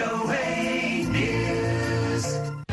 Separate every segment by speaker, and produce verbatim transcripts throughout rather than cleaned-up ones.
Speaker 1: โอ เอ News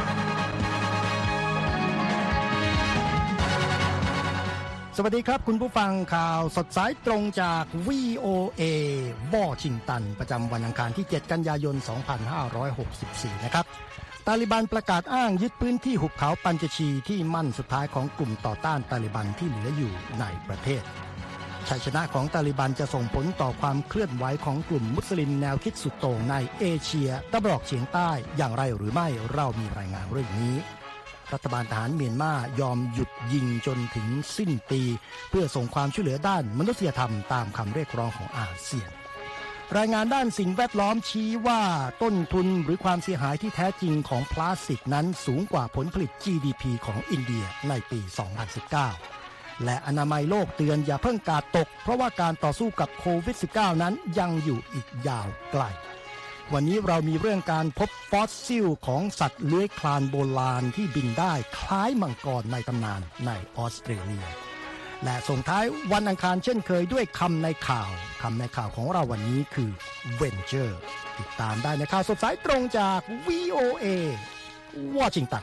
Speaker 2: สวัสดีครับคุณผู้ฟังข่าวสดสายตรงจาก วี โอ เอ วอชิงตันประจำวันอังคารที่เจ็ดกันยายนสองพันห้าร้อยหกสิบสี่นะครับตาลิบันประกาศอ้างยึดพื้นที่หุบเขาปัญจชีที่มั่นสุดท้ายของกลุ่มต่อต้านตาลิบันที่เหลืออยู่ในประเทศชัยชนะของตาลิบันจะส่งผลต่อความเคลื่อนไหวของกลุ่มมุสลิมแนวคิดสุดโต่งในเอเชียตะวันออกเฉียงใต้อย่างไรหรือไม่เรามีรายงานเรื่องนี้รัฐบาลทหารเมียนมายอมหยุดยิงจนถึงสิ้นปีเพื่อส่งความช่วยเหลือด้านมนุษยธรรมตามคำเรียกร้องของอาเซียนรายงานด้านสิ่งแวดล้อมชี้ว่าต้นทุนหรือความเสียหายที่แท้จริงของพลาสติกนั้นสูงกว่าผลผลิต จี ดี พี ของอินเดียในปี สองพันสิบเก้า และอนามัยโลกเตือนอย่าเพิ่งกาดตกเพราะว่าการต่อสู้กับโควิด สิบเก้า นั้นยังอยู่อีกยาวไกลวันนี้เรามีเรื่องการพบฟอสซิลของสัตว์เลื้อยคลานโบราณที่บินได้คล้ายมังกรในตำนานในออสเตรเลียและส่งท้ายวันอังคารเช่นเคยด้วยคำในข่าวคำในข่าวของเราวันนี้คือ Venture ติดตามได้ในข่าวสดสายตรงจาก วี โอ เอ วอชิงตัน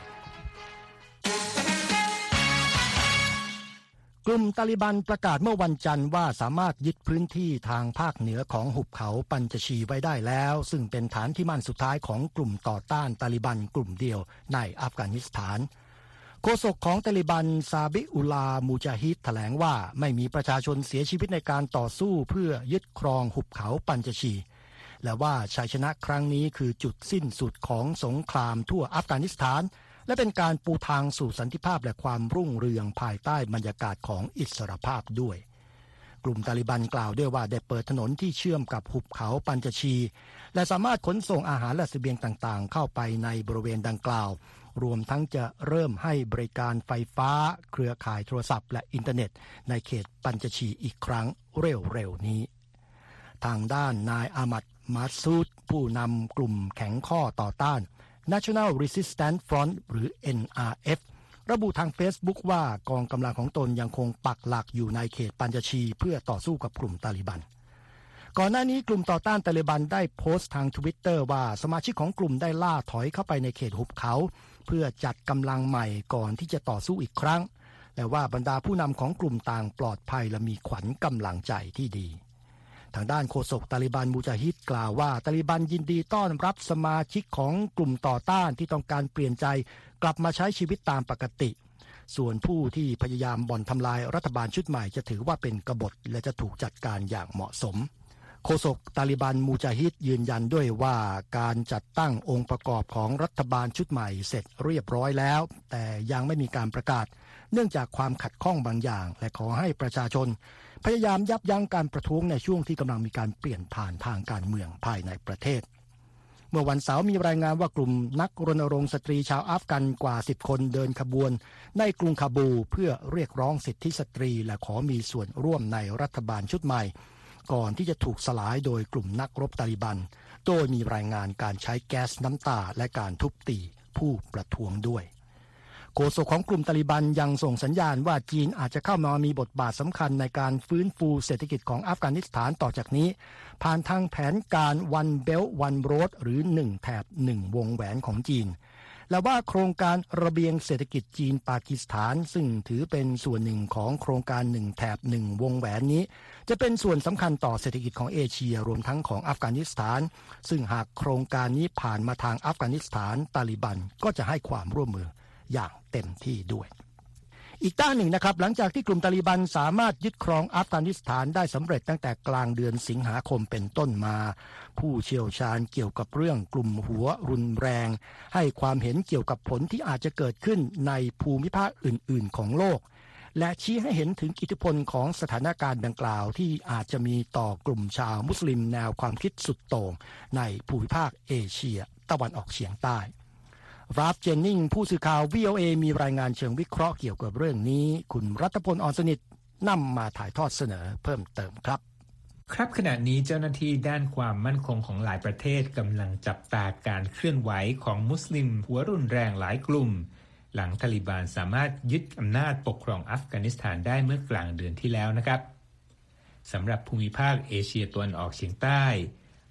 Speaker 2: กลุ่มตาลิบันประกาศเมื่อวันจันทร์ว่าสามารถยึดพื้นที่ทางภาคเหนือของหุบเขาปัญจชีไว้ได้แล้วซึ่งเป็นฐานที่มั่นสุดท้ายของกลุ่มต่อต้านตาลิบันกลุ่มเดียวในอัฟกานิสถานโฆษกของตาลิบันซาบิอุลามูจาฮิดแถลงว่าไม่มีประชาชนเสียชีวิตในการต่อสู้เพื่อยึดครองหุบเขาปัญจชีและว่าชัยชนะครั้งนี้คือจุดสิ้นสุดของสงครามทั่วอัฟกานิสถานและเป็นการปูทางสู่สันติภาพและความรุ่งเรืองภายใต้บรรยากาศของอิสรภาพด้วยกลุ่มตาลิบันกล่าวด้วยว่าได้เปิดถนนที่เชื่อมกับหุบเขาปัญจชีและสามารถขนส่งอาหารและเสบียงต่างๆเข้าไปในบริเวณดังกล่าวรวมทั้งจะเริ่มให้บริการไฟฟ้าเครือข่ายโทรศัพท์และอินเทอร์เน็ตในเขตปัญจชีอีกครั้งเร็วๆนี้ทางด้านนายอามัดมาซูดผู้นำกลุ่มแข็งข้อต่อต้าน National Resistance Front หรือ เอ็น อาร์ เอฟ ระบุทาง Facebook ว่ากองกำลังของตนยังคงปักหลักอยู่ในเขตปัญจชีเพื่อต่อสู้กับกลุ่มตาลิบันก่อนหน้านี้กลุ่มต่อต้านตาลิบันได้โพสต์ทาง Twitter ว่าสมาชิกของกลุ่มได้ล่าถอยเข้าไปในเขตหุบเขาเพื่อจัดกำลังใหม่ก่อนที่จะต่อสู้อีกครั้งและว่าบรรดาผู้นำของกลุ่มต่างปลอดภัยและมีขวัญกำลังใจที่ดีทางด้านโฆษกตาลิบันมูจาฮิดกล่าวว่าตาลิบันยินดีต้อนรับสมาชิกของกลุ่มต่อต้านที่ต้องการเปลี่ยนใจกลับมาใช้ชีวิตตามปกติส่วนผู้ที่พยายามบ่อนทำลายรัฐบาลชุดใหม่จะถือว่าเป็นกบฏและจะถูกจัดการอย่างเหมาะสมโฆษกตาลิบันมูจาฮิดยืนยันด้วยว่าการจัดตั้งองค์ประกอบของรัฐบาลชุดใหม่เสร็จเรียบร้อยแล้วแต่ยังไม่มีการประกาศเนื่องจากความขัดข้องบางอย่างและขอให้ประชาชนพยายามยับยั้งการประท้วงในช่วงที่กำลังมีการเปลี่ยนผ่านทางการเมืองภายในประเทศเมื่อวันเสาร์มีรายงานว่ากลุ่มนักรณรงค์สตรีชาวอัฟกันกว่าสิบคนเดินขบวนในกรุงคาบูเพื่อเรียกร้องสิทธิสตรีและขอมีส่วนร่วมในรัฐบาลชุดใหม่ก่อนที่จะถูกสลายโดยกลุ่มนักรบตาลิบันโดยมีรายงานการใช้แก๊สน้ำตาและการทุบตีผู้ประท้วงด้วยโฆษกของกลุ่มตาลิบันยังส่งสัญญาณว่าจีนอาจจะเข้ามามีบทบาทสำคัญในการฟื้นฟูเศรษฐกิจของอัฟกานิสถานต่อจากนี้ผ่านทางแผนการ One Belt One Road หรือหนึ่งแถบหนึ่งวงแหวนของจีนและว่าโครงการระเบียงเศรษฐกิจจีนปากีสถานซึ่งถือเป็นส่วนหนึ่งของโครงการหนึ่งแถบหนึ่งวงแหวนนี้จะเป็นส่วนสำคัญต่อเศรษฐกิจของเอเชียรวมทั้งของอัฟกานิสถานซึ่งหากโครงการนี้ผ่านมาทางอัฟกานิสถานตาลิบันก็จะให้ความร่วมมืออย่างเต็มที่ด้วยอีกด้านหนึ่งนะครับหลังจากที่กลุ่มตาลิบันสามารถยึดครองอัฟกานิสถานได้สำเร็จตั้งแต่กลางเดือนสิงหาคมเป็นต้นมาผู้เชี่ยวชาญเกี่ยวกับเรื่องกลุ่มหัวรุนแรงให้ความเห็นเกี่ยวกับผลที่อาจจะเกิดขึ้นในภูมิภาคอื่นๆของโลกและชี้ให้เห็นถึงอิทธิพลของสถานการณ์ดังกล่าวที่อาจจะมีต่อกลุ่มชาวมุสลิมแนวความคิดสุดโต่งในภูมิภาคเอเชียตะวันออกเฉียงใต้ราฟเจนนิงผู้สื่อข่าว วี โอ เอ มีรายงานเชิงวิเคราะห์เกี่ยวกับเรื่องนี้คุณรัตพล อ่อนสนิทนำมาถ่ายทอดเสนอเพิ่มเติมครับ
Speaker 3: ครับขณะนี้เจ้าหน้าที่ด้านความมั่นคงของหลายประเทศกำลังจับตาการเคลื่อนไหวของมุสลิมหัวรุนแรงหลายกลุ่มหลังตาลิบันสามารถยึดอำนาจปกครองอัฟกานิสถานได้เมื่อกลางเดือนที่แล้วนะครับสำหรับภูมิภาคเอเชียตะวันออกเฉียงใต้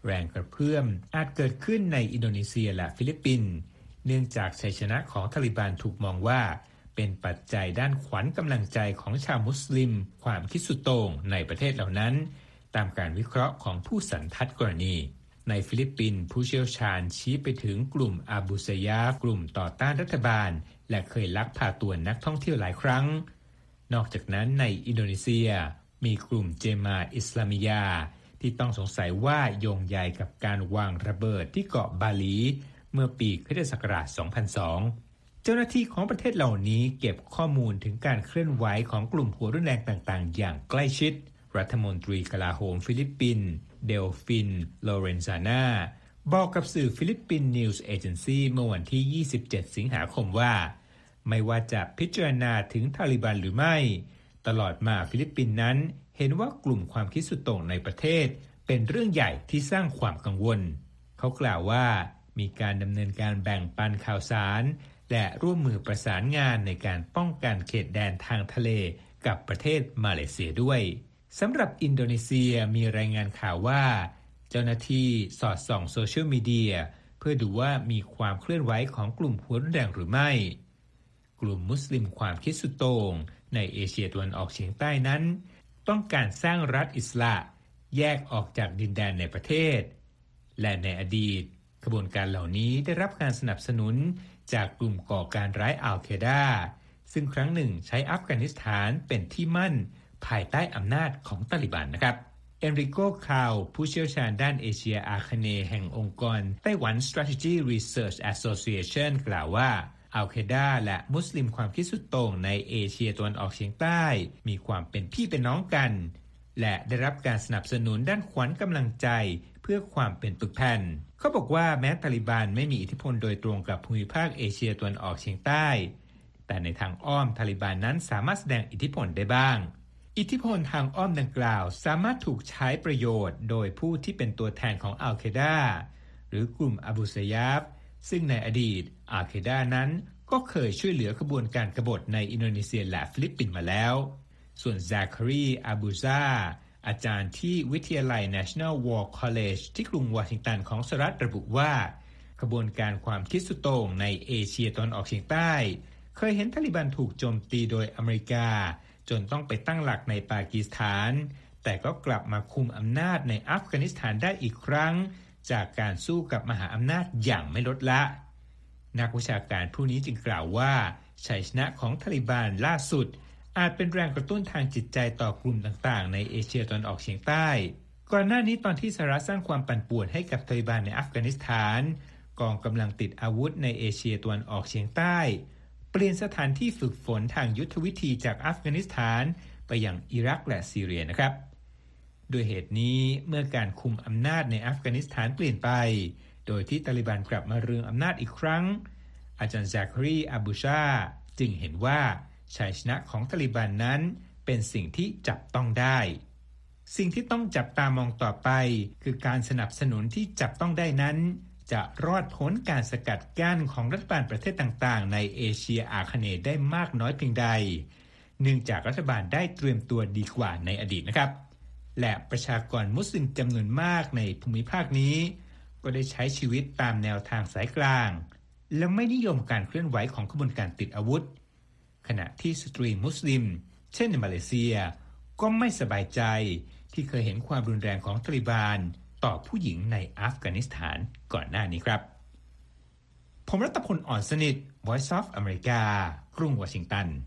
Speaker 3: แรงกระเพื่อมอาจเกิดขึ้นในอินโดนีเซียและฟิลิปปินส์เนื่องจากชัยชนะของตาลิบันถูกมองว่าเป็นปัจจัยด้านขวัญกำลังใจของชาวมุสลิมความคิดสุดโต่งในประเทศเหล่านั้นตามการวิเคราะห์ของผู้สันทัดกรณีในฟิลิปปินส์ผู้เชี่ยวชาญชี้ไปถึงกลุ่มอาบูซายาฟกลุ่มต่อต้านรัฐบาลและเคยลักพาตัวนักท่องเที่ยวหลายครั้งนอกจากนั้นในอินโดนีเซียมีกลุ่มเจมาอิสลามิยาที่ต้องสงสัยว่าโยงใยกับการวางระเบิดที่เกาะบาหลีเมื่อปีคริสตศักราช สองพันสอง เจ้าหน้าที่ของประเทศเหล่านี้เก็บข้อมูลถึงการเคลื่อนไหวของกลุ่มหัวรุนแรงต่างๆอย่างใกล้ชิดรัฐมนตรีกลาโหมฟิลิปปินส์เดลฟินโลเรนซานาบอกกับสื่อฟิลิปปินส์นิวส์เอเจนซีเมื่อวันที่ยี่สิบเจ็ดสิงหาคมว่าไม่ว่าจะพิจารณาถึงตาลิบันหรือไม่ตลอดมาฟิลิปปินส์นั้นเห็นว่ากลุ่มความคิดสุดโต่งในประเทศเป็นเรื่องใหญ่ที่สร้างความกังวลเขากล่าวว่ามีการดำเนินการแบ่งปันข่าวสารและร่วมมือประสานงานในการป้องกันเขตแดนทางทะเลกับประเทศมาเลเซียด้วยสำหรับอินโดนีเซียมีรายงานข่าวว่าเจ้าหน้าที่สอดส่องโซเชียลมีเดียเพื่อดูว่ามีความเคลื่อนไหวของกลุ่มหัวรุนแรงหรือไม่กลุ่มมุสลิมความคิดสุดโต่งในเอเชียตะวันออกเฉียงใต้นั้นต้องการสร้างรัฐอิสลามแยกออกจากดินแดนในประเทศและในอดีตขบวนการเหล่านี้ได้รับการสนับสนุนจากกลุ่มก่อการร้ายอัลเคดาซึ่งครั้งหนึ่งใช้อัฟกานิสถานเป็นที่มั่นภายใต้อำนาจของตาลิบันนะครับเอนริโกคาวผู้เชี่ยวชาญด้านเอเชียอาคเนย์แห่งองค์กรไต้หวัน Strategy Research Association กล่าวว่าอัลเคดาและมุสลิมความคิดสุดโต่งในเอเชียตะวันออกเฉียงใต้มีความเป็นพี่เป็นน้องกันและได้รับการสนับสนุนด้านขวัญกำลังใจเพื่อความเป็นปึกแผ่นเขาบอกว่าแม้ตาลิบันไม่มีอิทธิพลโดยตรงกับภูมิภาคเอเชียตะวันออกเฉียงใต้แต่ในทางอ้อมตาลิบันนั้นสามารถแสดงอิทธิพลได้บ้างอิทธิพลทางอ้อมดังกล่าวสามารถถูกใช้ประโยชน์โดยผู้ที่เป็นตัวแทนของอัลเคดาหรือกลุ่มอาบูซายาฟซึ่งในอดีตอัลเคดานั้นก็เคยช่วยเหลือขบวนการกบฏในอินโดนีเซียและฟิลิปปินส์มาแล้วส่วนซาคารีอาบูซาอาจารย์ที่วิทยาลัย National War College ที่กรุงวอชิงตันของสหรัฐระบุว่าขบวนการความคิดสุดโต่งในเอเชียตะวันออกเฉียงใต้เคยเห็นตาลิบันถูกโจมตีโดยอเมริกาจนต้องไปตั้งหลักในปากีสถานแต่ก็กลับมาคุมอำนาจในอัฟกานิสถานได้อีกครั้งจากการสู้กับมหาอำนาจอย่างไม่ลดละนักวิชาการผู้นี้จึงกล่าวว่าชัยชนะของตาลิบันล่าสุดอาจเป็นแรงกระตุ้นทางจิตใจต่อกลุ่มต่างๆในเอเชียตะวันออกเฉียงใต้ก่อนหน้านี้ตอนที่สหรัฐสร้างความปั่นป่วนให้กับตาลิบันในอัฟกานิสถานกองกำลังติดอาวุธในเอเชียตะวันออกเฉียงใต้เปลี่ยนสถานที่ฝึกฝนทางยุทธวิธีจากอัฟกานิสถานไปยังอิรักและซีเรียนะครับด้วยเหตุนี้เมื่อการคุมอำนาจในอัฟกานิสถานเปลี่ยนไปโดยที่ตาลิบันกลับมาเรืองอำนาจอีกครั้งอาจารย์ซาคารีอาบูชาจึงเห็นว่าชัยชนะของตาลิบันนั้นเป็นสิ่งที่จับต้องได้สิ่งที่ต้องจับตามองต่อไปคือการสนับสนุนที่จับต้องได้นั้นจะรอดพ้นการสกัดกั้นของรัฐบาลประเทศต่างๆในเอเชียอาคเนย์ได้มากน้อยเพียงใดเนื่องจากรัฐบาลได้เตรียมตัวดีกว่าในอดีตนะครับและประชากรมุสลิมจำนวนมากในภูมิภาคนี้ก็ได้ใช้ชีวิตตามแนวทางสายกลางและไม่นิยมการเคลื่อนไหวของขบวนการติดอาวุธขณะที่สตรีมุสลิมเช่นในมาเลเซียก็ไม่สบายใจที่เคยเห็นความรุนแรงของตาลิบันต่อผู้หญิงในอัฟกานิสถานก่อนหน้านี้ครับผมรัตพลอ่อนสนิท Voice of America กรุงวอชิงตัน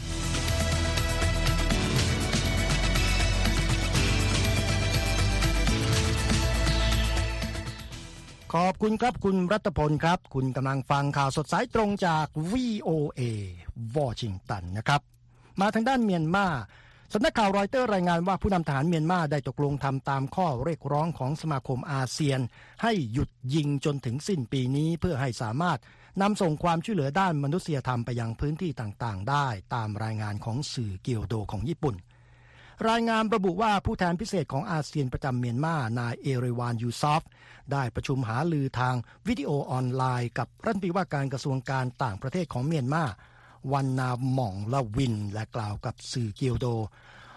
Speaker 2: ขอบคุณครับคุณรัตพลครับคุณกำลังฟังข่าวสดสายตรงจาก วี โอ เอ วอชิงตันนะครับมาทางด้านเมียนมาสำนักข่าวรอยเตอร์รายงานว่าผู้นำทหารเมียนมาได้ตกลงทำตามข้อเรียกร้องของสมาคมอาเซียนให้หยุดยิงจนถึงสิ้นปีนี้เพื่อให้สามารถนำส่งความช่วยเหลือด้านมนุษยธรรมไปยังพื้นที่ต่างๆได้ตามรายงานของสื่อเกียวโดของญี่ปุ่นรายงานระบุว่าผู้แทนพิเศษของอาเซียนประจำเมียนมานายเอเรวานยูซอฟได้ประชุมหารือทางวิดีโอออนไลน์กับรัฐมนตรีว่าการกระทรวงการต่างประเทศของเมียนมาวันนาหม่องละวินและกล่าวกับสื่อเกียวโด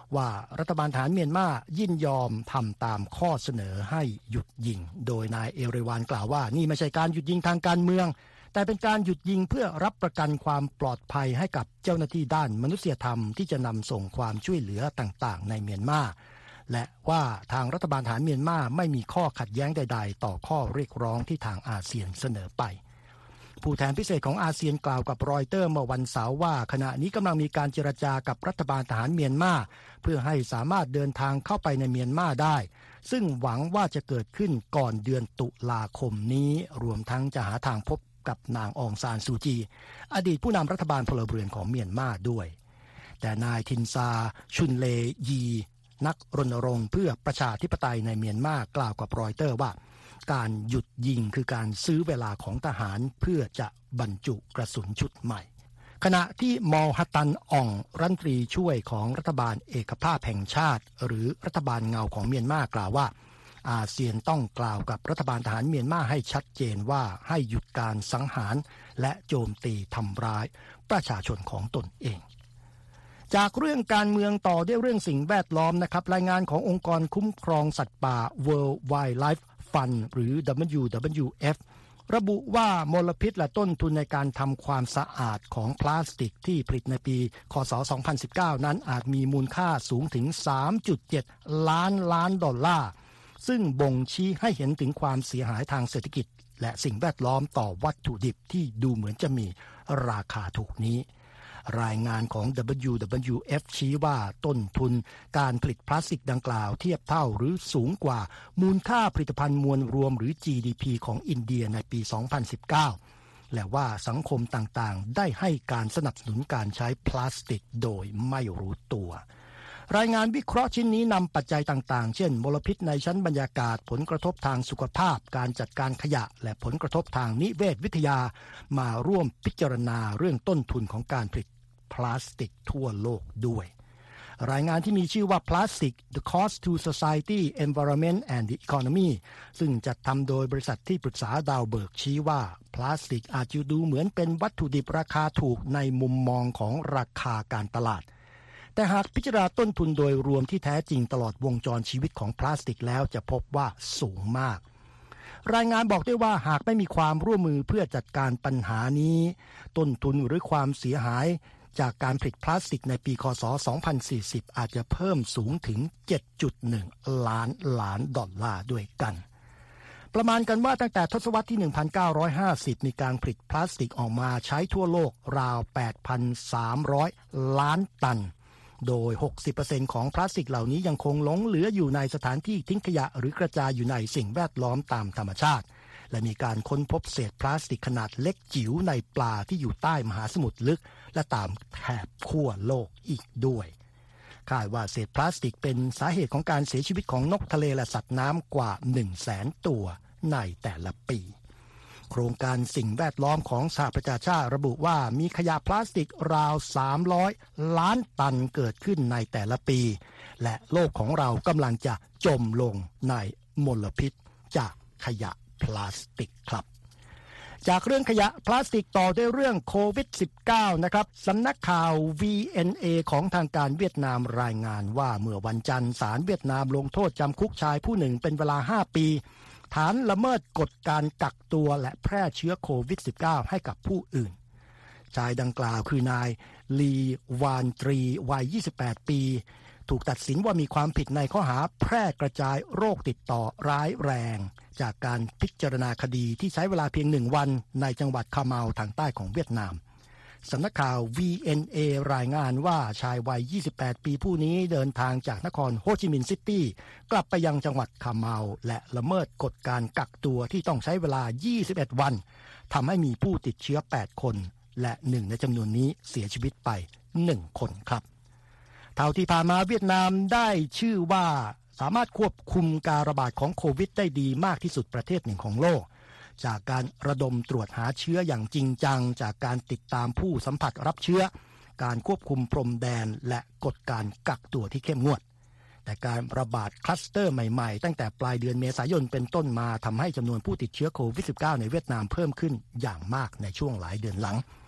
Speaker 2: ว่ารัฐบาลทหารเมียนมายินยอมทำตามข้อเสนอให้หยุดยิงโดยนายเอเรวานกล่าวว่านี่ไม่ใช่การหยุดยิงทางการเมืองแต่เป็นการหยุดยิงเพื่อรับประกันความปลอดภัยให้กับเจ้าหน้าที่ด้านมนุษยธรรมที่จะนำส่งความช่วยเหลือต่างๆในเมียนมาและว่าทางรัฐบาลทหารเมียนมาไม่มีข้อขัดแย้งใดๆต่อข้อเรียกร้องที่ทางอาเซียนเสนอไปผู้แทนพิเศษของอาเซียนกล่าวกับรอยเตอร์เมื่อวันเสาร์ว่าขณะนี้กำลังมีการเจรจากับรัฐบาลทหารเมียนมาเพื่อให้สามารถเดินทางเข้าไปในเมียนมาได้ซึ่งหวังว่าจะเกิดขึ้นก่อนเดือนตุลาคมนี้รวมทั้งจะหาทางพบกับนางองซานซูจีอดีตผู้นำรัฐบาลพลเรือนของเมียนมาด้วยแต่นายทินซาชุนเลยีนักรณรงค์เพื่อประชาธิปไตยในเมียนมากล่าวกับรอยเตอร์ว่าการหยุดยิงคือการซื้อเวลาของทหารเพื่อจะบรรจุกระสุนชุดใหม่ขณะที่มอลฮัตตันอ่องรัฐมนตรีช่วยของรัฐบาลเอกภาพแห่งชาติหรือรัฐบาลเงาของเมียนมากล่าวว่าอาเซียนต้องกล่าวกับรัฐบาลทหารเมียนมาให้ชัดเจนว่าให้หยุดการสังหารและโจมตีทำร้ายประชาชนของตนเองจากเรื่องการเมืองต่อด้วยเรื่องสิ่งแวดล้อมนะครับรายงานขององค์กรคุ้มครองสัตว์ป่า World Wildlife Fund หรือ ดับเบิลยู ดับเบิลยู เอฟ ระบุว่ามลพิษและต้นทุนในการทำความสะอาดของพลาสติกที่ผลิตในปีค.ศ. สองพันสิบเก้านั้นอาจมีมูลค่าสูงถึง สามจุดเจ็ด ล้านล้านดอลลาร์ซึ่งบ่งชี้ให้เห็นถึงความเสียหายทางเศรษฐกิจและสิ่งแวดล้อมต่อวัตถุดิบที่ดูเหมือนจะมีราคาถูกนี้รายงานของ ดับเบิลยู ดับเบิลยู เอฟ ชี้ว่าต้นทุนการผลิตพลาสติกดังกล่าวเทียบเท่าหรือสูงกว่ามูลค่าผลิตภัณฑ์มวลรวมหรือ จี ดี พี ของอินเดียในปี สองพันสิบเก้า และว่าสังคมต่างๆได้ให้การสนับสนุนการใช้พลาสติกโดยไม่รู้ตัวรายงานวิเคราะห์ชิ้นนี้นำปัจจัยต่างๆเช่นมลพิษในชั้นบรรยากาศผลกระทบทางสุขภาพการจัดการขยะและผลกระทบทางนิเวศวิทยามาร่วมพิจารณาเรื่องต้นทุนของการผลิตพลาสติกทั่วโลกด้วยรายงานที่มีชื่อว่า Plastic: The Cost to Society, Environment and the Economy ซึ่งจัดทำโดยบริษัทที่ปรึกษาดาวเบิร์กชี้ว่าพลาสติกอาจจะดูเหมือนเป็นวัตถุดิบราคาถูกในมุมมองของราคาการตลาดแต่หากพิจารณาต้นทุนโดยรวมที่แท้จริงตลอดวงจรชีวิตของพลาสติกแล้วจะพบว่าสูงมากรายงานบอกด้วยว่าหากไม่มีความร่วมมือเพื่อจัดการปัญหานี้ต้นทุนหรือความเสียหายจากการผลิตพลาสติกในปีค.ศ. สองพันสี่สิบอาจจะเพิ่มสูงถึง เจ็ดจุดหนึ่ง ล้านล้านดอลลาร์ด้วยกันประมาณกันว่าตั้งแต่ทศวรรษที่ หนึ่งพันเก้าร้อยห้าสิบ มีการผลิตพลาสติกออกมาใช้ทั่วโลกราว แปดพันสามร้อย ล้านตันโดย หกสิบเปอร์เซ็นต์ ของพลาสติกเหล่านี้ยังคงหลงเหลืออยู่ในสถานที่ทิ้งขยะหรือกระจายอยู่ในสิ่งแวดล้อมตามธรรมชาติและมีการค้นพบเศษพลาสติกขนาดเล็กจิ๋วในปลาที่อยู่ใต้มหาสมุทรลึกและตามแถบขั้วโลกอีกด้วยคาดว่าเศษพลาสติกเป็นสาเหตุของการเสียชีวิตของนกทะเลและสัตว์น้ำกว่า หนึ่งแสน ตัวในแต่ละปีโครงการสิ่งแวดล้อมของสหประชาชาติระบุว่ามีขยะพลาสติกราวสามร้อยล้านตันเกิดขึ้นในแต่ละปีและโลกของเรากำลังจะจมลงในมลพิษจากขยะพลาสติกครับจากเรื่องขยะพลาสติกต่อด้วยเรื่องโควิด สิบเก้า นะครับสำนักข่าว วี เอ็น เอ ของทางการเวียดนามรายงานว่าเมื่อวันจันทร์ศาลเวียดนามลงโทษจำคุกชายผู้หนึ่งเป็นเวลาห้าปีฐานละเมิดกฎการกักตัวและแพร่เชื้อโควิด สิบเก้า ให้กับผู้อื่นชายดังกล่าวคือนายลีวานตรีวัยยี่สิบแปดปีถูกตัดสินว่ามีความผิดในข้อหาแพร่กระจายโรคติดต่อร้ายแรงจากการพิจารณาคดีที่ใช้เวลาเพียงหนึ่งวันในจังหวัดคาเมาทางใต้ของเวียดนามสำนักข่าว วี เอ็น เอ รายงานว่าชายวัยยี่สิบแปดปีผู้นี้เดินทางจากนครโฮจิมินห์ซิตี้กลับไปยังจังหวัดคาเมาและละเมิดกฎการกักตัวที่ต้องใช้เวลายี่สิบเอ็ดวันทำให้มีผู้ติดเชื้อแปดคนและหนึ่งในจำนวนนี้เสียชีวิตไปหนึ่งคนครับเท่าที่ผ่านมาเวียดนามได้ชื่อว่าสามารถควบคุมการระบาดของโควิดได้ดีมากที่สุดประเทศหนึ่งของโลกจากการระดมตรวจหาเชื้ออย่างจริงจังจากการติดตามผู้สัมผัสรับเชื้อการควบคุมพรมแดนและกฎการกักตัวที่เข้มงวดแต่การระบาดคลัสเตอร์ใหม่ๆตั้งแต่ปลายเดือนเมษายนเป็นต้นมาทำให้จำนวนผู้ติดเชื้อโควิด สิบเก้า ในเวียดนามเพิ่มขึ้นอย่างมากในช่วงหลายเดือนหลัง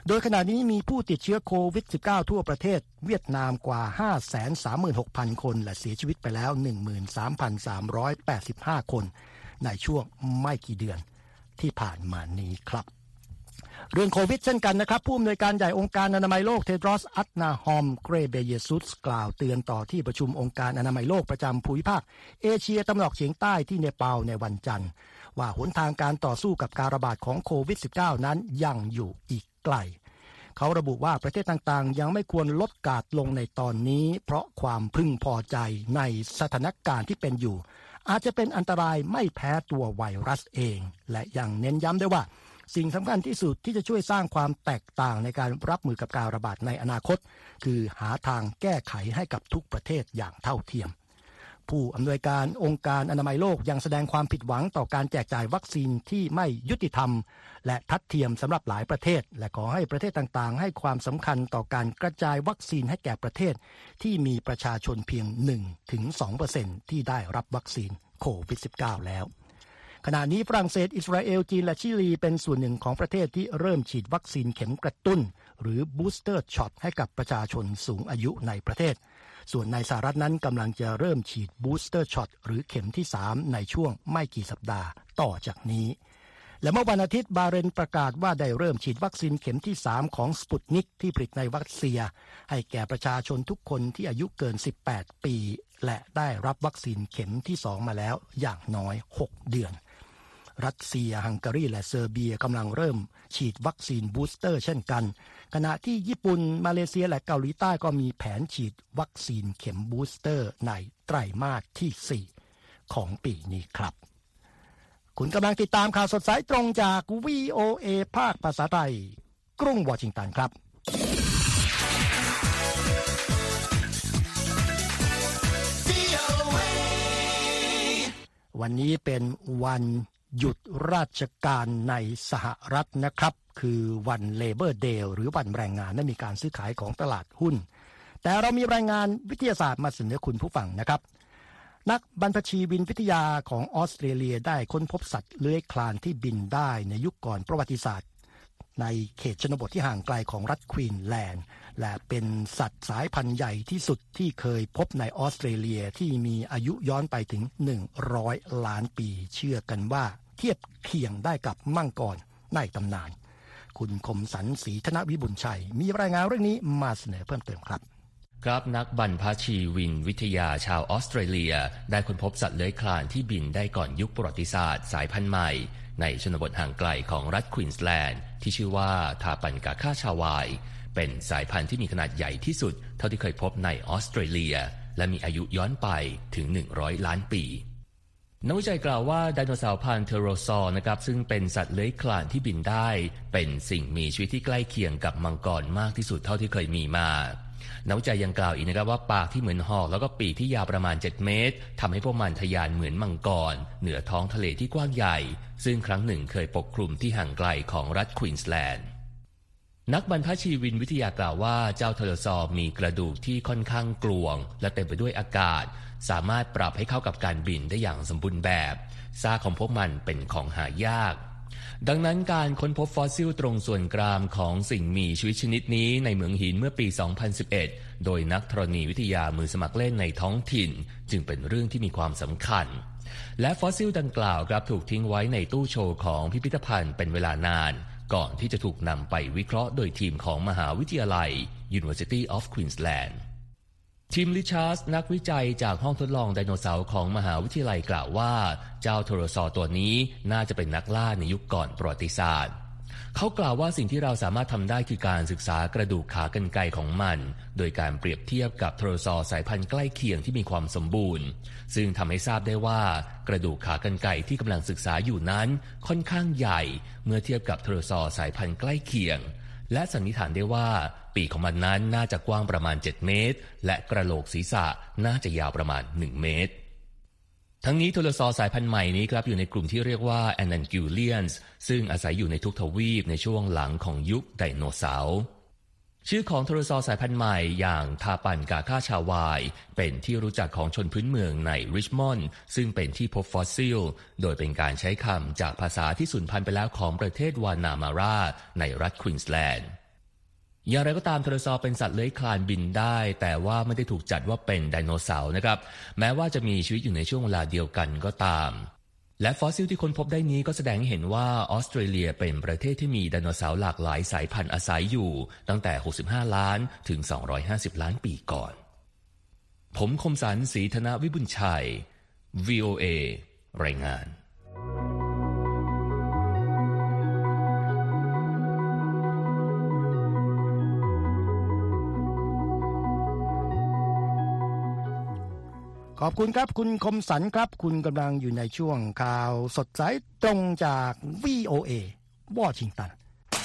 Speaker 2: โดยขณะนี้มีผู้ติดเชื้อโควิด สิบเก้า ทั่วประเทศเวียดนามกว่า ห้าแสนสามหมื่นหกพัน คนและเสียชีวิตไปแล้ว หนึ่งหมื่นสามพันสามร้อยแปดสิบห้า คนในช่วงไม่กี่เดือนที่ผ่านมานี้ครับเรื่องโควิดเช่นกันนะครับผู้อำนวยการใหญ่องค์การอนามัยโลกเทดรอส อัธนาฮอม เกรเบเยซุสกล่าวเตือนต่อที่ประชุมองค์การอนามัยโลกประจำภูมิภาคเอเชียตะวันออกเฉียงใต้ที่เนปาลในวันจันทร์ว่าหนทางการต่อสู้กับการระบาดของโควิด สิบเก้า นั้นยังอยู่อีกไกลเขาระบุว่าประเทศต่างๆยังไม่ควรลดการลงในตอนนี้เพราะความพึงพอใจในสถานการณ์ที่เป็นอยู่อาจจะเป็นอันตรายไม่แพ้ตัวไวรัสเองและยังเน้นย้ำด้วยว่าสิ่งสำคัญที่สุดที่จะช่วยสร้างความแตกต่างในการรับมือกับการระบาดในอนาคตคือหาทางแก้ไขให้กับทุกประเทศอย่างเท่าเทียมผู้อำนวยการองค์การอนามัยโลกยังแสดงความผิดหวังต่อการแจกจ่ายวัคซีนที่ไม่ยุติธรรมและทัดเทียมสำหรับหลายประเทศและขอให้ประเทศต่างๆให้ความสำคัญต่อการกระจายวัคซีนให้แก่ประเทศที่มีประชาชนเพียง หนึ่งถึงสองเปอร์เซ็นต์ ที่ได้รับวัคซีนโควิด สิบเก้า แล้วขณะนี้ฝรั่งเศสอิสราเอลจีนและชิลีเป็นส่วนหนึ่งของประเทศที่เริ่มฉีดวัคซีนเข็มกระตุ้นหรือบูสเตอร์ช็อตให้กับประชาชนสูงอายุในประเทศส่วนในสหรัฐนั้นกำลังจะเริ่มฉีดบูสเตอร์ช็อตหรือเข็มที่สามในช่วงไม่กี่สัปดาห์ต่อจากนี้และเมื่อวันอาทิตย์บาห์เรนประกาศว่าได้เริ่มฉีดวัคซีนเข็มที่สามของสปุตนิกที่ผลิตในรัสเซียให้แก่ประชาชนทุกคนที่อายุเกินสิบแปดปีและได้รับวัคซีนเข็มที่สองมาแล้วอย่างน้อยหกเดือนรัสเซียฮังการีและเซอร์เบียกำลังเริ่มฉีดวัคซีนบูสเตอร์เช่นกันขณะที่ญี่ปุ่นมาเลเซียและเกาหลีใต้ก็มีแผนฉีดวัคซีนเข็มบูสเตอร์ในไตรมาสที่สี่ของปีนี้ครับคุณกำลังติดตามข่าวสดสายตรงจาก วี โอ เอ ภาคภาษาไทยกรุงวอชิงตันครับวันนี้เป็นวันหยุดราชการในสหรัฐนะครับคือวัน Labor Day หรือวันแรงงานและมีการซื้อขายของตลาดหุ้นแต่เรามีรายงานวิทยาศาสตร์มาเสนอคุณผู้ฟังนะครับนักบรรพชีวินวิทยาของออสเตรเลียได้ค้นพบสัตว์เลื้อยคลานที่บินได้ในยุคก่อนประวัติศาสตร์ในเขตชนบทที่ห่างไกลของรัฐควีนแลนด์และเป็นสัตว์สายพันธุ์ใหญ่ที่สุดที่เคยพบในออสเตรเลียที่มีอายุย้อนไปถึงหนึ่งร้อยล้านปีเชื่อกันว่าเทียบเคียงได้กับมังกรในตำนานคุณคมสันต์ศรีธนวิบุญชัยมีรายงานเรื่องนี้มาเสนอเพิ่มเติมครับ
Speaker 4: ครับนักบรรพชีวินวิทยาชาวออสเตรเลียได้ค้นพบสัตว์เลื้อยคลานที่บินได้ก่อนยุคประวัติศาสตร์สายพันธุ์ใหม่ในชนบทห่างไกลของรัฐควีนสแลนด์ที่ชื่อว่าทาปันกาค่าชาวายเป็นสายพันธุ์ที่มีขนาดใหญ่ที่สุดเท่าที่เคยพบในออสเตรเลียและมีอายุย้อนไปถึงหนึ่งร้อยล้านปีนักวิจัยกล่าวว่าไดโนเสาร์พันธุ์เทโรซอร์นะครับซึ่งเป็นสัตว์เลื้อยคลานที่บินได้เป็นสิ่งมีชีวิตที่ใกล้เคียงกับมังกรมากที่สุดเท่าที่เคยมีมานักวิจัยยังกล่าวอีกนะครับว่าปากที่เหมือนหอกแล้วก็ปีกที่ยาวประมาณเจ็ดเมตรทำให้พวกมันทะยานเหมือนมังกรเหนือท้องทะเลที่กว้างใหญ่ซึ่งครั้งหนึ่งเคยปกคลุมที่ห่างไกลของรัฐควีนสแลนด์นักบรรพชีวินวิทยากล่าวว่าเจ้าเทโรซอร์มีกระดูกที่ค่อนข้างกลวงและเต็มไปด้วยอากาศสามารถปรับให้เข้ากับการบินได้อย่างสมบูรณ์แบบซากของพวกมันเป็นของหายากดังนั้นการค้นพบฟอสซิลตรงส่วนกรามของสิ่งมีชีวิตชนิดนี้ในเหมืองหินเมื่อปี สองพันสิบเอ็ด โดยนักธรณีวิทยามือสมัครเล่นในท้องถิ่นจึงเป็นเรื่องที่มีความสำคัญและฟอสซิลดังกล่าวครับถูกทิ้งไว้ในตู้โชว์ของพิพิธภัณฑ์เป็นเวลานานก่อนที่จะถูกนำไปวิเคราะห์โดยทีมของมหาวิทยาลัย University of Queenslandทีมริชาร์ดนักวิจัยจากห้องทดลองไดโนเสาร์ของมหาวิทยาลัยกล่าวว่าเจ้าเทโรซอร์ตัวนี้น่าจะเป็นนักล่าในยุคก่อนประวัติศาสตร์เขากล่าวว่าสิ่งที่เราสามารถทำได้คือการศึกษากระดูกขากรรไกรของมันโดยการเปรียบเทียบกับเทโรซอร์สายพันธุ์ใกล้เคียงที่มีความสมบูรณ์ซึ่งทำให้ทราบได้ว่ากระดูกขากรรไกรที่กำลังศึกษาอยู่นั้นค่อนข้างใหญ่เมื่อเทียบกับเทโรซอร์สายพันธุ์ใกล้เคียงและสันนิษฐานได้ว่าปีกของมันนั้นน่าจะกว้างประมาณเจ็ดเมตรและกระโหลกศีรษะน่าจะยาวประมาณหนึ่งเมตรทั้งนี้เทโรซอร์สายพันธุ์ใหม่นี้ครับอยู่ในกลุ่มที่เรียกว่า Ananguillians ซึ่งอาศัยอยู่ในทุกทวีปในช่วงหลังของยุคไดโนเสาร์ชื่อของเทโรซอร์สายพันธุ์ใหม่อย่างทาปันกาค่าชาวายเป็นที่รู้จักของชนพื้นเมืองในริชมอนด์ซึ่งเป็นที่พบฟอสซิลโดยเป็นการใช้คำจากภาษาที่สูญพันธุ์ไปแล้วของประเทศวานามาราในรัฐควีนสแลนด์อย่างไรก็ตามไทโรซอร์เป็นสัตว์เลื้อยคลานบินได้แต่ว่าไม่ได้ถูกจัดว่าเป็นไดโนเสาร์นะครับแม้ว่าจะมีชีวิตอยู่ในช่วงเวลาเดียวกันก็ตามและฟอสซิลที่ค้นพบได้นี้ก็แสดงให้เห็นว่าออสเตรเลียเป็นประเทศที่มีไดโนเสาร์หลากหลายสายพันธุ์อาศัยอยู่ตั้งแต่หกสิบห้าล้านถึงสองร้อยห้าสิบล้านปีก่อนผมคมสันต์ ศรีธนวิบุญชัย วี โอ เอ รายงาน
Speaker 2: ขอบคุณครับคุณคมสันครับคุณกำลังอยู่ในช่วงข่าวสดสายตรงจาก วี โอ เอ วอชิงตัน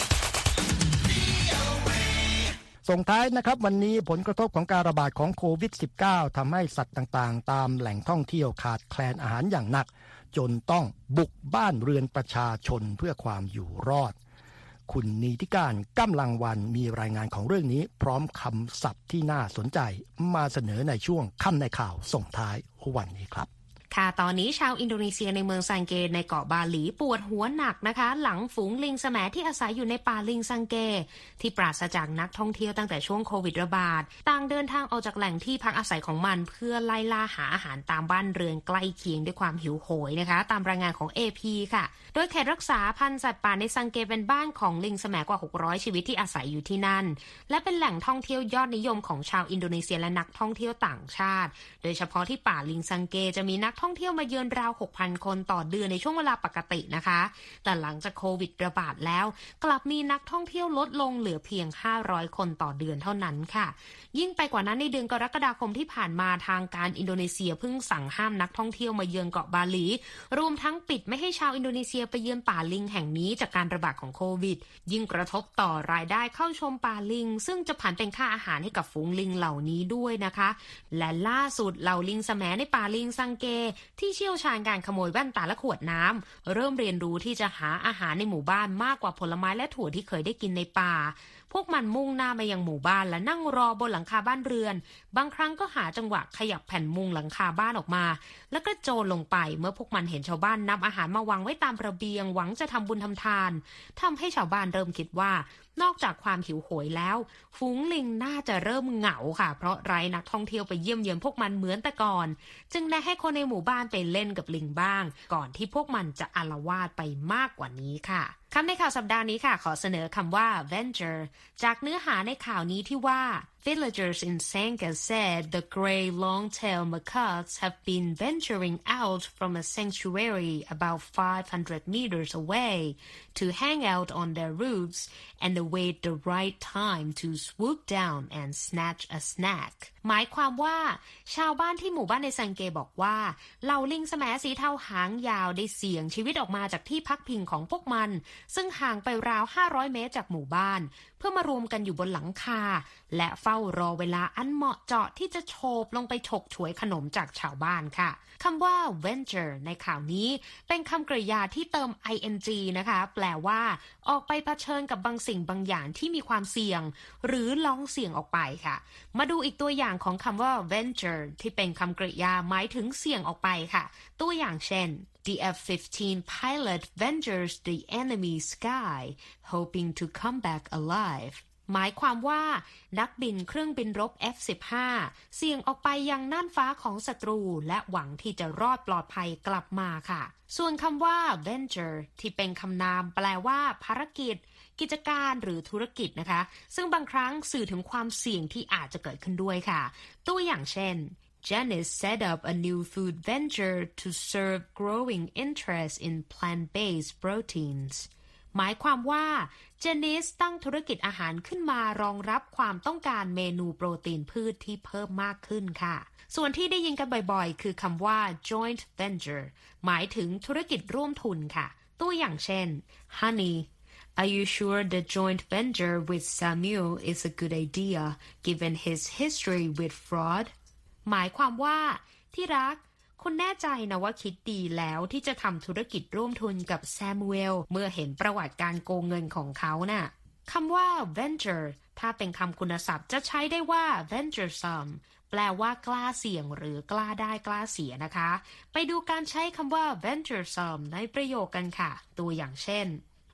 Speaker 2: ส่งท้ายนะครับวันนี้ผลกระทบของการระบาดของโควิด สิบเก้า ทำให้สัตว์ต่างๆตามแหล่งท่องเที่ยวขาดแคลนอาหารอย่างหนักจนต้องบุกบ้านเรือนประชาชนเพื่อความอยู่รอดคุณนีติการกำลังวันมีรายงานของเรื่องนี้พร้อมคำศัพท์ที่น่าสนใจมาเสนอในช่วงค่ำในข่าวส่งท้ายวันนี้ครับ
Speaker 5: ค่ะตอนนี้ชาวอินโดนีเซียในเมืองซังเกในเกาะบาหลีปวดหัวหนักนะคะหลังฝูงลิงแสมที่อาศัยอยู่ในป่าลิงซังเกที่ปราศจากนักท่องเที่ยวตั้งแต่ช่วงโควิดระบาดต่างเดินทางออกจากแหล่งที่พักอาศัยของมันเพื่อไล่ล่าหาอาหารตามบ้านเรือนใกล้เคียงด้วยความหิวโหยนะคะตามรายงานของ เอ พี ค่ะโดยเขตรักษาพันธุ์สัตว์ป่าในซังเกเป็นบ้านของลิงแสมกว่าหกร้อยชีวิตที่อาศัยอยู่ที่นั่นและเป็นแหล่งท่องเที่ยวยอดนิยมของชาวอินโดนีเซียและนักท่องเที่ยวต่างชาติโดยเฉพาะที่ป่าลิงซังเกจะมีนักท่องเที่ยวมาเยือนราว หกพัน คนต่อเดือนในช่วงเวลาปกตินะคะแต่หลังจากโควิดระบาดแล้วกลับมีนักท่องเที่ยวลดลงเหลือเพียงห้าร้อยคนต่อเดือนเท่านั้นค่ะยิ่งไปกว่านั้นในเดือนกรกฎาคมที่ผ่านมาทางการอินโดนีเซียเพิ่งสั่งห้ามนักท่องเที่ยวมาเยือนเกาะบาหลีรวมทั้งปิดไม่ให้ชาวอินโดนีเซียไปเยือนป่าลิงแห่งนี้จากการระบาดของโควิดยิ่งกระทบต่อรายได้เข้าชมป่าลิงซึ่งจะผันเป็นค่าอาหารให้กับฝูงลิงเหล่านี้ด้วยนะคะและล่าสุดเหล่าลิงแสมในป่าลิงซังเกที่เชี่ยวชาญการขโมยแว่นตาและขวดน้ำเริ่มเรียนรู้ที่จะหาอาหารในหมู่บ้านมากกว่าผลไม้และถั่วที่เคยได้กินในป่าพวกมันมุ่งหน้ามายังหมู่บ้านและนั่งรอบนหลังคาบ้านเรือนบางครั้งก็หาจังหวะขยับแผ่นมุงหลังคาบ้านออกมาแล้วก็โจรลงไปเมื่อพวกมันเห็นชาวบ้านนำอาหารมาวางไว้ตามระเบียงหวังจะทำบุญทำทานทำให้ชาวบ้านเริ่มคิดว่านอกจากความหิวโหยแล้วฝูงลิงน่าจะเริ่มเหงาค่ะเพราะไร้นักท่องเที่ยวไปเยี่ยมเยือนพวกมันเหมือนแต่ก่อนจึงแนะให้คนในหมู่บ้านไปเล่นกับลิงบ้างก่อนที่พวกมันจะอาละวาดไปมากกว่านี้ค่ะคำในข่าวสัปดาห์นี้ค่ะขอเสนอคำว่า venture จากเนื้อหาในข่าวนี้ที่ว่า Villagers in Sangha said the gray long-tailed macaques have been venturing out from a sanctuary about five hundred meters away to hang out on their roofs and await the right time to swoop down and snatch a snack หมายความว่าชาวบ้านที่หมู่บ้านในซังเกบอกว่าเหล่าลิงแสมสีเทาหางยาวได้เสี่ยงชีวิตออกมาจากที่พักพิงของพวกมันซึ่งห่างไปราวห้าร้อยเมตรจากหมู่บ้านเพื่อมารวมกันอยู่บนหลังคาและเฝ้ารอเวลาอันเหมาะเจาะที่จะโฉบลงไปฉกฉวยขนมจากชาวบ้านค่ะคำว่า venture ในข่าวนี้เป็นคำกริยาที่เติม ไอ เอ็น จี นะคะแปลว่าออกไปเผชิญกับบางสิ่งบางอย่างที่มีความเสี่ยงหรือลองเสี่ยงออกไปค่ะมาดูอีกตัวอย่างของคำว่า venture ที่เป็นคำกริยาหมายถึงเสี่ยงออกไปค่ะตัวอย่างเช่นThe เอฟ fifteen pilot ventures the enemy sky hoping to come back alive หมายความว่านักบินเครื่องบินรบ เอฟ สิบห้า เสี่ยงออกไปยังน่านฟ้าของศัตรูและหวังที่จะรอดปลอดภัยกลับมาค่ะส่วนคำว่า venture ที่เป็นคำนามแปลว่าภารกิจกิจการหรือธุรกิจนะคะซึ่งบางครั้งสื่อถึงความเสี่ยงที่อาจจะเกิดขึ้นด้วยค่ะตัวอย่างเช่นJanice set up a new food venture to serve growing interest in plant-based proteins หมายความว่าเจนิสตั้งธุรกิจอาหารขึ้นมารองรับความต้องการเมนูโปรตีนพืชที่เพิ่มมากขึ้นค่ะส่วนที่ได้ยินกันบ่อยๆคือคำว่า joint venture หมายถึงธุรกิจร่วมทุนค่ะตัวอย่างเช่น Honey Are you sure the joint venture with Samuel is a good idea given his history with fraudหมายความว่าที่รักคุณแน่ใจนะว่าคิดดีแล้วที่จะทำธุรกิจร่วมทุนกับแซมูเอลเมื่อเห็นประวัติการโกงเงินของเขาน่ะคำว่า venture ถ้าเป็นคำคุณศัพท์จะใช้ได้ว่า venturesome แปลว่ากล้าเสี่ยงหรือกล้าได้กล้าเสียนะคะไปดูการใช้คำว่า venturesome ในประโยคกันค่ะตัวอย่างเช่น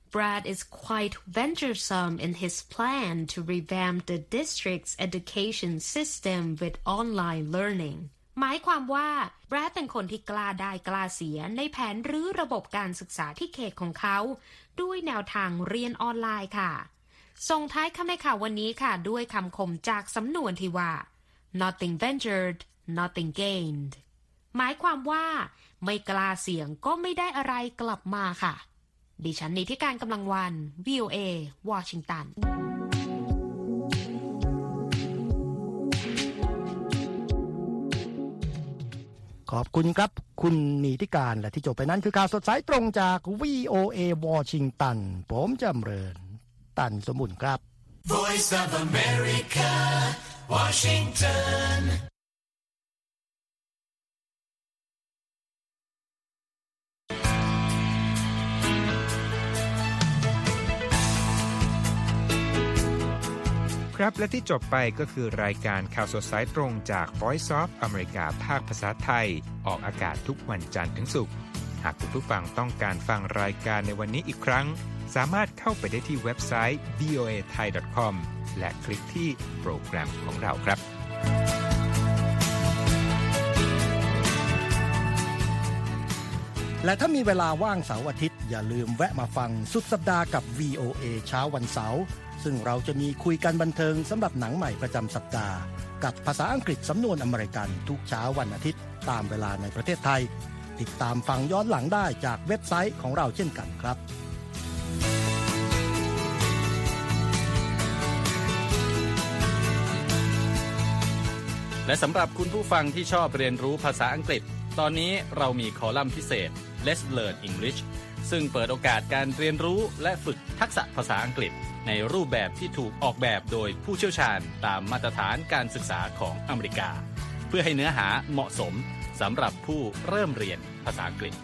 Speaker 5: Brad is quite venturesome in his plan to revamp the district's education system with online learning หมายความว่า Brad เป็นคนที่กล้าได้กล้าเสียในแผนรื้อระบบการศึกษาที่เขตของเขาด้วยแนวทางเรียนออนไลน์ค่ะส่งท้ายคำให้ข่าววันนี้ค่ะด้วยคำคมจากสำนวนที่ว่า nothing ventured nothing gained หมายความว่าไม่กล้าเสี่ยงก็ไม่ได้อะไรกลับมาค่ะดิฉันนิติการกำลังวัน วี โอ เอ วอชิงตัน
Speaker 2: ขอบคุณครับคุณนิติการและที่จบไปนั้นคือข่าวสดสายตรงจาก วี โอ เอ วอชิงตันผมจำเริญตันสมุนครับ
Speaker 1: Voice of America Washington
Speaker 3: ครับและที่จบไปก็คือรายการข่าวสดสายตรงจาก Voice of America ภาคภาษาไทยออกอากาศทุกวันจันทร์ถึงศุกร์หากคุณผู้ฟังต้องการฟังรายการในวันนี้อีกครั้งสามารถเข้าไปได้ที่เว็บไซต์ วี โอ เอ ไทย ดอท คอม และคลิกที่โปรแกรมของเราครับ
Speaker 2: และถ้ามีเวลาว่างเสาร์อาทิตย์อย่าลืมแวะมาฟังสุดสัปดาห์กับ วี โอ เอ เช้าวันเสาร์ซึ่งเราจะมีคุยกันบันเทิงสำหรับหนังใหม่ประจำสัปดาห์กับภาษาอังกฤษสำนวนอเมริกันทุกเช้าวันอาทิตย์ตามเวลาในประเทศไทยติดตามฟังย้อนหลังได้จากเว็บไซต์ของเราเช่นกันครับ
Speaker 6: และสำหรับคุณผู้ฟังที่ชอบเรียนรู้ภาษาอังกฤษตอนนี้เรามีคอลัมน์พิเศษ Let's Learn English ซึ่งเปิดโอกาสการเรียนรู้และฝึกทักษะภาษาอังกฤษในรูปแบบที่ถูกออกแบบโดยผู้เชี่ยวชาญตามมาตรฐานการศึกษาของอเมริกาเพื่อให้เนื้อหาเหมาะสมสำหรับผู้เริ่มเรียนภาษาอังกฤษ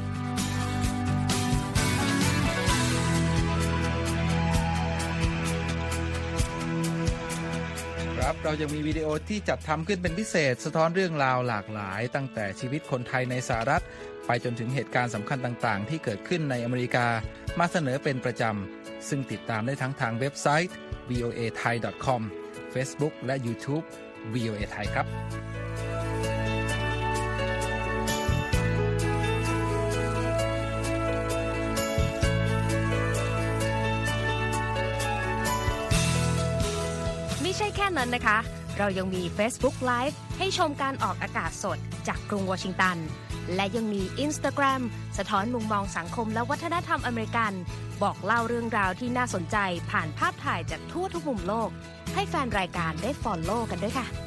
Speaker 7: ครับเรายังมีวิดีโอที่จัดทำขึ้นเป็นพิเศษสะท้อนเรื่องราวหลากหลายตั้งแต่ชีวิตคนไทยในสหรัฐไปจนถึงเหตุการณ์สำคัญต่างๆที่เกิดขึ้นในอเมริกามาเสนอเป็นประจำซึ่งติดตามได้ทั้งทางเว็บไซต์ วี โอ เอ ไทย ดอท คอม Facebook และ YouTube วี โอ เอ ไทยครับ
Speaker 5: ไม่ใช่แค่นั้นนะคะเรายังมี Facebook Live ให้ชมการออกอากาศสดจากกรุงวอชิงตันและยังมี Instagram สะท้อนมุมมองสังคมและวัฒนธรรมอเมริกันบอกเล่าเรื่องราวที่น่าสนใจผ่านภาพถ่ายจากทั่วทุกมุมโลกให้แฟนรายการได้ follow กันด้วยค่ะ